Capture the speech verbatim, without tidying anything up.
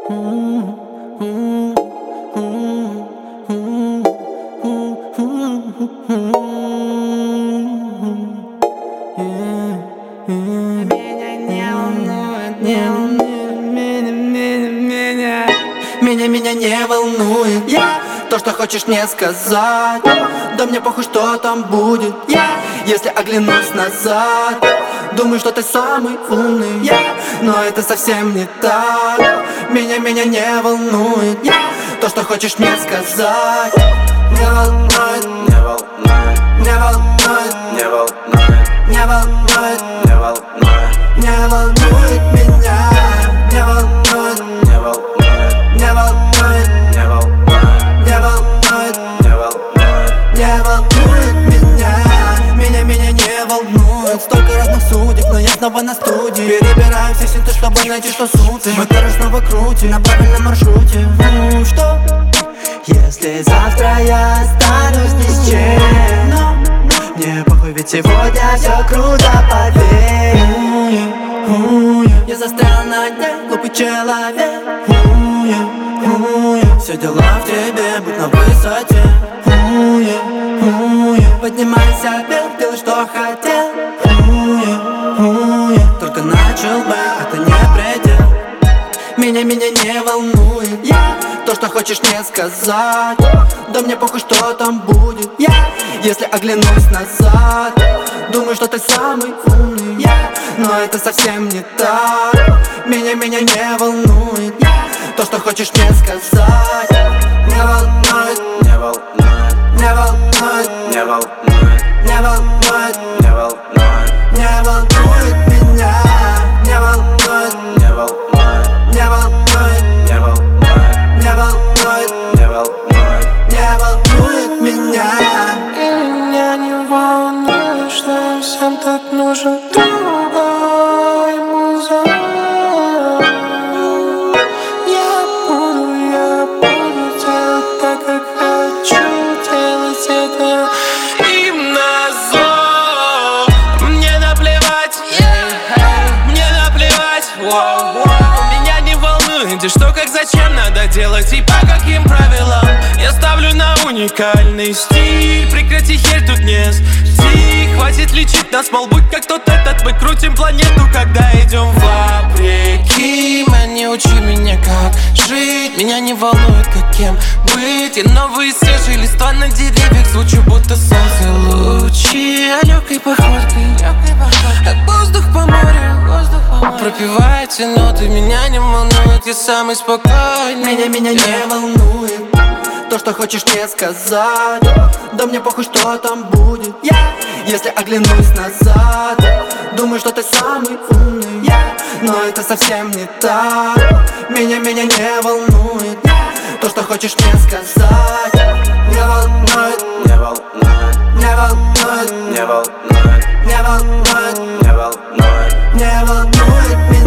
Меня, меня не волнует yeah. То, что хочешь мне сказать. Да мне похуй, что там будет yeah. Если оглянусь назад, думаю, что ты самый умный yeah. Но это совсем не так. Меня, меня не волнует yeah. То, что хочешь мне сказать. Не волнует, не волнует, не волнует, не волнует, не волнует, не волнует, не волнует меня. Не волнует, не волнует, не волнует, не волнует, не волнует, не волнует, не волнует меня. Меня, меня не волнует. Столько разных судеб, но я снова на студии. Перебираем все синты, чтобы найти, что суть. Мы тоже снова крутим на правильном маршруте. Ну что, если завтра я останусь ни с чем? Но мне похуй, ведь сегодня все круто, поверь. Я застрял на дне, глупый человек. Все дела в тебе, будь на высоте. Поднимайся вверх, делай, что хотел. Только начал бы, это не предел. Меня, меня не волнует yeah. То, что хочешь мне сказать. Да мне похуй, что там будет yeah. Если оглянусь назад, думаю, что ты самый умный yeah. Но это совсем не так. Меня, меня не волнует yeah. То, что хочешь мне сказать. Не волнует, не волнует, не волнует, не волнует, не волнует, не волнует, не волнует меня. Не волнует, не волнует, не волнует, не волнует, не волнует, не волнует, не волнует меня. И меня не волнует, что всем так нужен другой музон. Я буду, я буду делать так, как хочу делать это им назло. Мне наплевать, yeah, мне наплевать, wow, wow. Меня не волнует, и что, как, зачем надо делать и по каким правилам. Я ставлю на уникальный стиль. Прекрати херь тут не жди. Хватит лечить нас, мол, будь как тот этот. Мы крутим планету, когда идем вопреки. Man, не учи меня, как жить. Меня не волнует, каким быть. И новые свежие листва на деревьях. Звучу, будто солнце лучи. А легкой походкой, как воздух по морю. Пропевая эти ноты, меня не волнует. Я самый спокойный. Меня, меня не волнует то, что хочешь мне сказать. Да мне похуй, что там будет yeah. Если оглянусь назад, думаю, что ты самый умный yeah. Но это совсем не так. Меня, меня не волнует yeah. То, что хочешь мне сказать. Не волнует, не волнует, не волнует, не волнует, не волнует, не волнует, не волнует меня.